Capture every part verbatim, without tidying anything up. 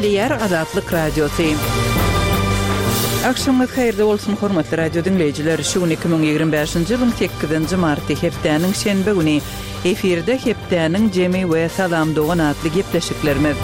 Eşitliyer Azatlyk Radiosu. Akşamınız hayırlı olsun hormatly radio dinleyijiler. Şu iki bin ýygrimi beşinji ýylyň sekizinji marty hepdeniň şenbe güni efirde hepdeniň jemi we salam dogan atly gepleşiklerimiz.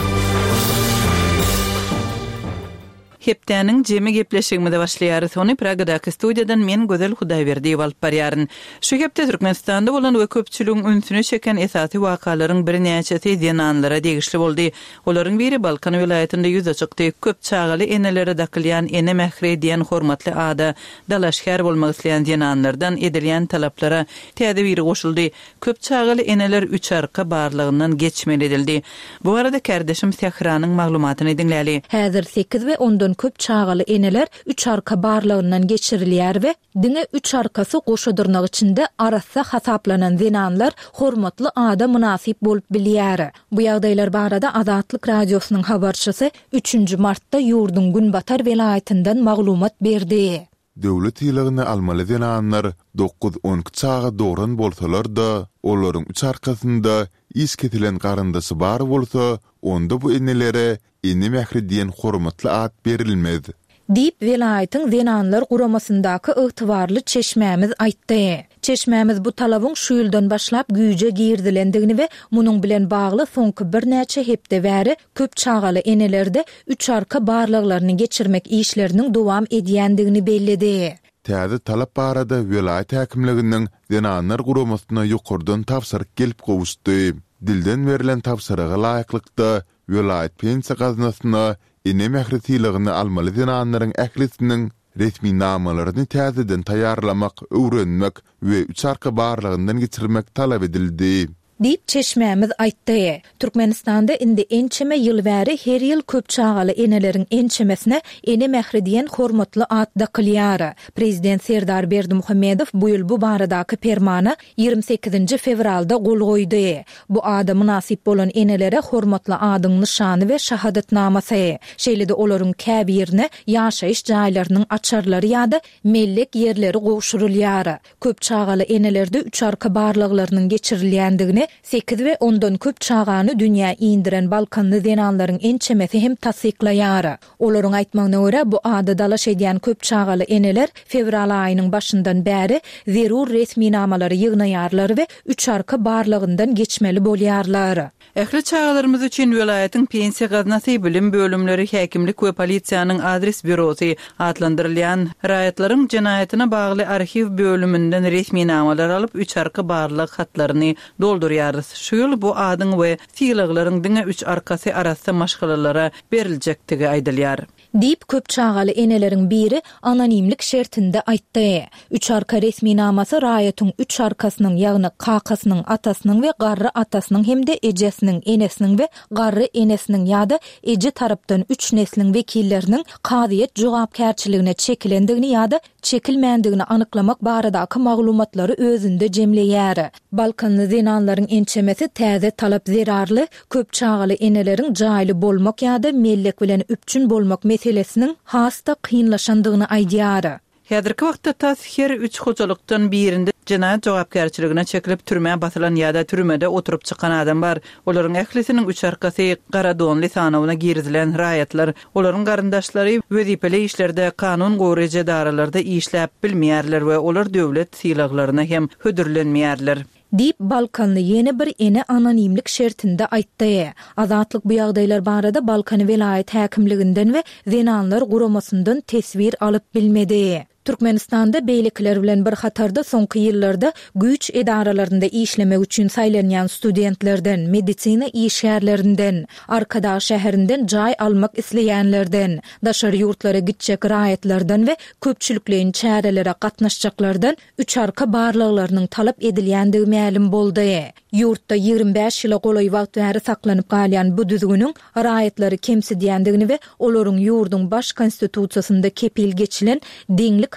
Hepdeniň jemi gepleşigimizde başlaýarys. Ony Pragadaky studiýadan men Gözel Hudaýberdiýew alyp barýaryn. Şu hepde Türkmenistanda bolan we köpçüligiň ünsüne çeken esasy wakalarryň bir näçesi denanlara degişli boldy. Olaryň biri Balkan vilayetinde ýüze çykdy. Köp çagaly enelere dakylýan ene mähre diýen hormatly ada dalaşkar bolmak isleýän denanlardan edilýän talaplara täze biri goşuldy. Köp çagaly eneler üç arka barlygyndan geçmeli edildi. Bu arada kardeşim Sehranyň maglumatyny dinläli. Häzir sekiz we ondan köp çagaly eneler üç arka barlygyndan geçirilýär we diňe üç arkasy goşadyrnak içinde arasy hasaplanan zenanlar hormatly ada münasip bolup bilýär. Bu ýagdaýlar barada Azatlyk radiosynyň habarçysy üçünji martda ýurdun Günbatar welaýatynyň maglumat berdi. Döwlet ýylygyny almaly zenanlar dokuz on çaga doran bolsalar-da, olaryň üç arkasynda is ketilen garandasy bar bolsa, onda bu enelere ene mähri diýen hormatly ad berilmez. Diýip welaýatyň zenanlar guramasyndaky ygtybarly çeşmämiz aýtdy. Çeşmämiz bu talabyň şu ýyldan başlap güýje girdilendigini we munyň bilen bagly soňky bir näçe hepde bäri köp çagaly enelerde üç arka barlyklaryny geçirmek işleriniň dowam edýändigini bellidi. Täze talap barada welaýat häkimliginiň zenanlar guramasyna ýokurdan tapsyryk gelip gowuşdy. Dilden berilen tapsyryga laýyklykda welaýat pensiýa gaznasyna ene mähri tiýligini almaly zenanlaryň ählisiniň resmi namalaryny täzeden taýýarlamak, öwrenmek we üç arka barlygyndan geçirmek talap edildi. Diýip çeşmämiz aýtdy. Türkmenistanda indi ençeme ýyl bäri her ýyl köp çagaly eneleriň ençemesine ene mähri diýen hormatly ad dakylýar. Prezident Serdar Berdimuhammedow bu ýyl bu baradaky fermana ýygrimi sekizinji fevralda gol goýdy. Bu ada münasip bolan enelere hormatly adyň nyşany we şahadatnamasy, şeýle-de olaryň käbi ýerine ýaşaýyş jaýlarynyň açarlary ýa-da mellek ýerleri gowşurulýar. Köp çagaly enelerde üç arka barlyklarynyň geçirilýändigini sekiz we ondan köp çagany dünýä indiren Balkanly zenanlaryň ençemesi hem tasdiklaýar. Olaryň aýtmagyna görä bu ada dalaş edýän köp çagaly eneler fevral aýynyň başyndan bäri zerur resmi namalary ýygnaýarlar we üç arka barlygyndan geçmeli bolýarlar. Ähli çagalarymyz üçin welaýatyň pensiýa gaznasy bilim bölümleri, häkimlik we polisiýanyň adres bürosy adlandyrylýan raýatlaryň jenaýatyna bagly arxiv bölümünden resmi namalar alyp üç arka barlyk hatlaryny doldurýarys. Şu ýyl bu adyň we tiýliklaryň diňe üç arkasy arasy maşgalalara beriljektigi aýdylýar. Diýip köp çagaly eneleriň biri anonimlik şertinde aýtdy. Üç arka resmi namasy raýatyň üç arkasynyň ýagny kakasynyň atasynyň we garry atasynyň hemde ejesiniň enesiniň we garry enesiniň ýa-da eje tarapdan üç nesliniň wekilleriniň kadyet jogapkärçiligine çekilendigini ýa-da çekilmändigini anyklamak baradaky maglumatlary özünde jemleýär. Balkanly zenanlaryň ençemesi täze talap zerarly köp çagaly eneleriň jaýly bolmak ýa-da mellek bilen üpçün bolmak meselesiniň hasta kynlaşandygyny aýdýar. Häzirki wagtda tas her üç hojalykdan birinde jenaýat jogapkärçiligine çekilip türmäge basylan ýa-da türmede oturup çykan adam bar. Olaryň ählisiniň üç arkasy gara donly sanawyna girdilen raýatlar, olaryň garyndaşlary wezipeli işlerde kanun goýrejy daralarda işläp bilmeýärler we olar döwlet sylaklaryna hem hödürlenmeýärler. Diýip Balkanly ýene bir ene anonimlik şertinde aýtdy. Azatlyk bu ýagdaýlar barada Balkan welaýat häkimliginden we zenanlar guramasyndan tesbir alyp bilmedi. Türkmenistanda beýlikler bilen bir hatarda soňky ýyllarda güýç edaralarynda işlemek üçin saýlanýan studentlerden, medisina işgärlerinden, Arkadaş şäherinden jaý almak isleýänlerden, daşary ýurtlara gitjek raýatlardan we köpçüliklerin çärelere gatnaşjaklardan üç arka barlyklarynyň talap edilýändigi ma'lum boldy. Ýurtda ýygrimi beş ýyla golay wagt bäri saklanyp galýan bu düzgüniň raýatlary kemsidýändigini we olaryň ýurdun baş konstitusiýasynda kepil geçilen deňlik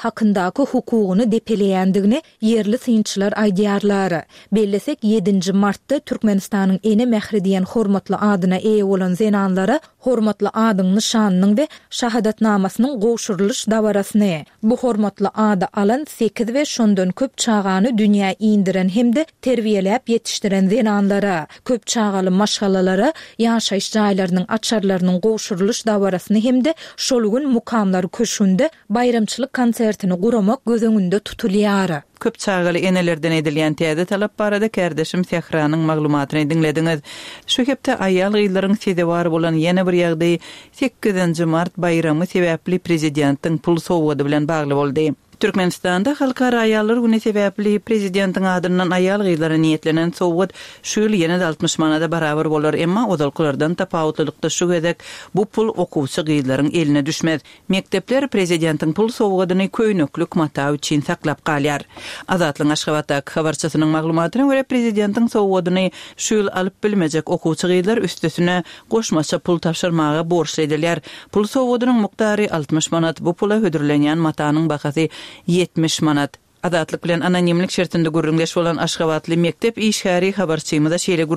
hakyndaky hukugunu depeleýändigini yerli synçylar aýdýarlar. Bellesek ýedinji martda Türkmenistanyň ene mähridiýen hormatly adyna eýe bolan zenanlara hormatly adyň nişanynyň we şahadatnamasynyň gowşurylyş dawarasyny. Bu hormatly ady alan sekiz we şondan köp çağany dünýä indiren hemde terbiýelep ýetişdiren zenanlara, köp çağaly maşgalalara, ýaşaýyş jaýlarynyň açarlarynyň gowşurylyş dawarasyny hemde şol gün mukamlary köşünde bayramçylyk konsertini guramak göz öňünde tutulýar. Köp çağaly enelerden edilýän täze talap barada kardeşim Sehranyň maglumatyny dinlediňiz. Şu hepde aýal gyýlaryň sede bar bolan ýene bir ýagdaý sekizinji mart bayramy sebäpli prezidentiň pul sowgady bilen bagly boldy. Türkmenistanda halkara aýallar güni sebäpli prezidentiň adyndan aýal gyýlara niýetlenen sowgat şu ýyl ýene altmış manada barabar bolar, emma odalkylardan tapawutlykda şu gedek bu pul okuwçy gyýlaryň eline düşmez. Mektepler prezidentiň pul sowgadyny köýneklik mata üçin saklap galýar. Azatlyň Aşgabatda habarçysynyň maglumatyna görä prezidentiň sowgadyny şu ýyl alyp bilmejek okuwçy gyýlar üstesine goşmaça pul tapşyrmaga borçly edilýär. Pul sowgadynyň mukdary altmış manat, bu pula hödürlenýän matanyň bahasy yetmiş manat. Adatlyk bilen anonimlik şertinde görüňleş bolan Aşgabatly mektep işgäri habarçymyda şeýle